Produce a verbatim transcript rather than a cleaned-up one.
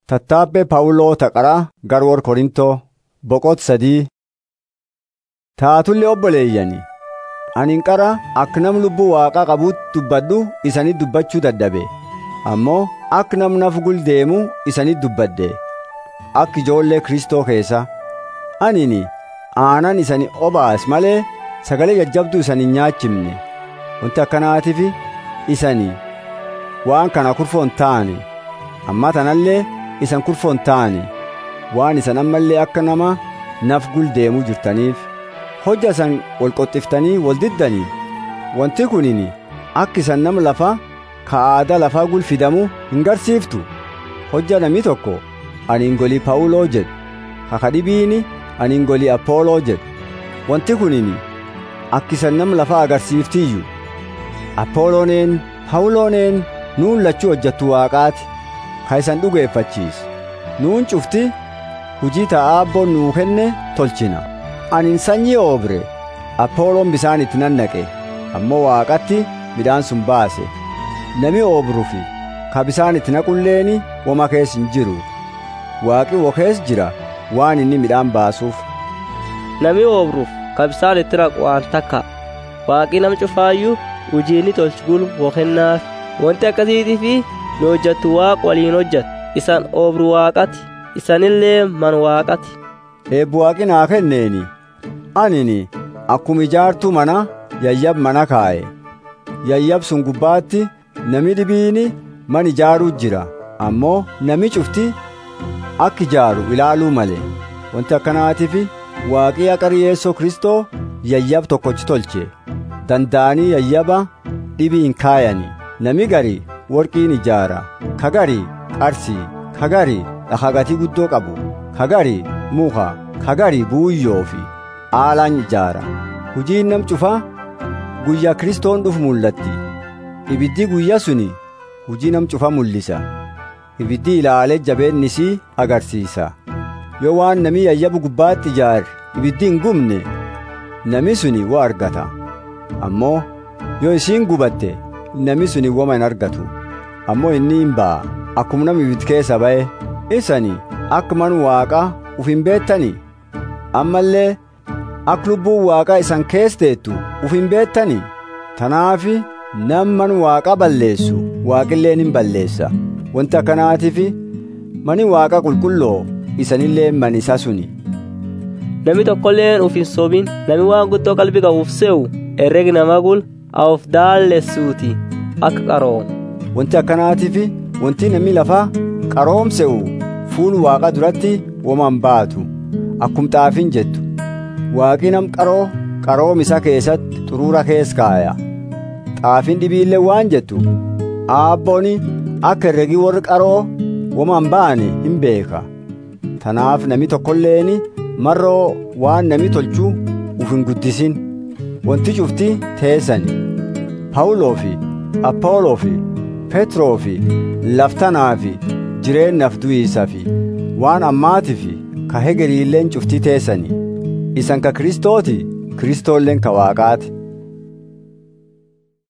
Tattaabbee Phaawuloo taqaraa garwoor Korintoo boqot sadii. Taatullee obboleeyyanii anin qara akka nam lubbuu Waaqaa qabuutti dubbadhu isanii dubbachuu dadhabe. Ammoo akka nam naf gul deemu isanii dubbadde. Akka ijoollee Kristoo keessa anini aanan isanii obaas malee sagalee jajjabduu isanii nyaachifne. Wanti akkanaatiif isanii waan kana kurfoon taane amma tanallee isan kurfoon taane waan isan ammallee akka nama naf gul deemuu jirtaniif hojja isan wal qoxxiftanii wal diddanii. Wanti kunini akka isan nama lafa ka aadaa lafaa gul fidamu hin garsiiftu. Hojja namni tokko ani ngolii Phaawuloo jedhu haka dhibiini ani ngolii Aphooloo jedhu. Wanti kunini akka isan nama lafaa agarsiiftiyyuu. Aphoolooneen Phaawulooneen nuun lachuu hojjattu Waaqaati ka isan dhugeeffachiisu. Nuun cufti hujii ta'aa abboon nuu kenne tolchina. Anin sanyii oobre Aphooloon bisaan itti nannaqe ammoo Waaqatti midhaan sun baase. Nami oobrufi ka bisaan itti naqulleeni woma kees hin jiru. Waaqi wo kees jira waan inni midhaan baasuuf. Nami oobruuf ka bisaan itti naqu waan takka Waaqi nam cufaayyuu hujiinni tolchugul wo kennaaf. Wanti akkasiitiifi nu hojjattu Waaq waliin hojjatu. Isan oobru Waaqati isanillee man Waaqati. Eebbu Waaqi naa kenneeni anini akkuma ijaartuu mana yayyab mana kaa'e. Yayyab sun gubbaatti nami dhibiini man ijaaruu jira ammoo nami cufti akka ijaaru ilaaluu malee. Wanti akkanaatiif Waaqi aqari Yeesoo Kristoo yayyab tokkochi tolche. Danda'anii yayyaba dhibii hin kaayani. Nami gari worqiin ijaara ka gari qarsii ka gari dhagatii guddoo qabu ka gari muka ka gari buuyyoo fi aalaan ijaara. Hujiin nam cufa guyyaa Kristoon dhufu mul'atti. Ibiddi guyyaa suni hujii nam cufa mul'isa. Ibiddi ilaalee jabeennisii agarsiisa. Yoo waan nami yayyabu gubbaatti ijaare ibiddi hin gubne nami suni waa argata. Ammoo yoo isiin gubatte nami suni woma hin argatu. Ammoo inni hin ba'a akkuma nami ibiddi keessa ba'e. Isani akka man Waaqa uf hin beettani. Ammallee akka lubbuun Waaqa isan keessa teettu uf hin beettani. Tanaafi nam man Waaqa balleessu Waaqilleen hin balleessa. Wanti akkanaatiif mani Waaqa qulqulloo isanillee man isa suni. Nami tokkolleen uf hin sobin nami waan guddoo qalbii qabuuf se'u herregi nama gul of daalessuuti akka qaroom. Wanti akkanaatiif wanti namni lafaa qaroomse'u fuul Waaqa duratti woman baatu. Akkum xaafiin jettu Waaqi nam qaroo qaroom isa keessatti xuruura kees kaaya. Xaafiin dhibiillee waan jettu aabbooni akka herregi warri qaroo woman baane hin beeka. Tanaaf nami tokkolleeni marroo waan nami tolchuu uf hin guddisin. Wanti cufti teessani. Phaawuloo fi Aphooloo fi Petroo fi laftanaa fi jireenyaaf du'iisa fi waan ammaatii fi ka hegeriilleen cufti teessani. Isan ka Kristooti Kristoolleen ka Waaqaati.